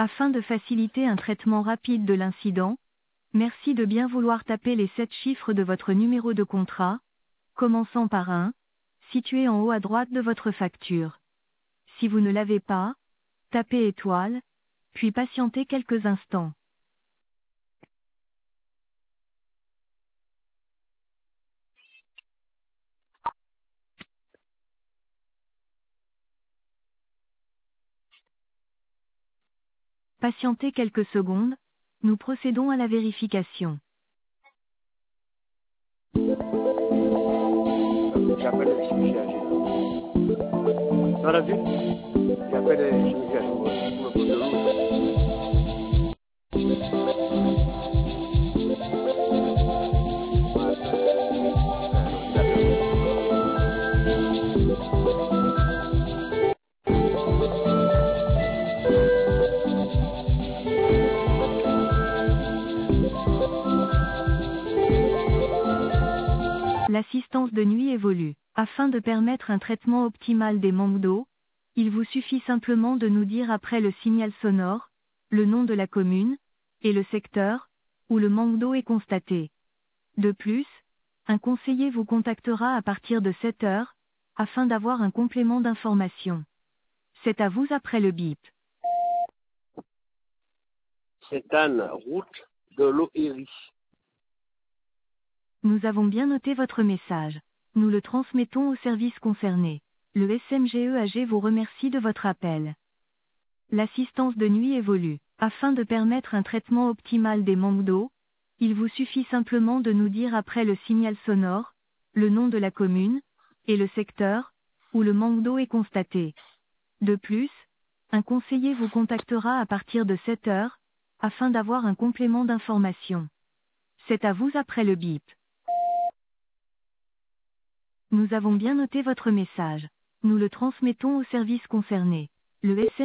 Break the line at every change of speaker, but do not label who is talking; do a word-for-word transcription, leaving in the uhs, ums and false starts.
Afin de faciliter un traitement rapide de l'incident, merci de bien vouloir taper les sept chiffres de votre numéro de contrat, commençant par un, situé en haut à droite de votre facture. Si vous ne l'avez pas, tapez étoile, puis patientez quelques instants. Patientez quelques secondes, nous procédons à la vérification.
J'appelle le chirurgien âgé. Dans la ville, j'appelle le chirurgien âgé pour me poser le rouge.
L'assistance de nuit évolue. Afin de permettre un traitement optimal des manques d'eau, il vous suffit simplement de nous dire après le signal sonore, le nom de la commune, et le secteur, où le manque d'eau est constaté. De plus, un conseiller vous contactera à partir de sept heures, afin d'avoir un complément d'information. C'est à vous après le bip.
C'est Anne, route de l'Ohéry.
Nous avons bien noté votre message. Nous le transmettons au service concerné. Le S M G E A G vous remercie de votre appel. L'assistance de nuit évolue. Afin de permettre un traitement optimal des manques d'eau, il vous suffit simplement de nous dire après le signal sonore, le nom de la commune, et le secteur, où le manque d'eau est constaté. De plus, un conseiller vous contactera à partir de sept heures, afin d'avoir un complément d'information. C'est à vous après le bip. Nous avons bien noté votre message. Nous le transmettons au service concerné. Le S M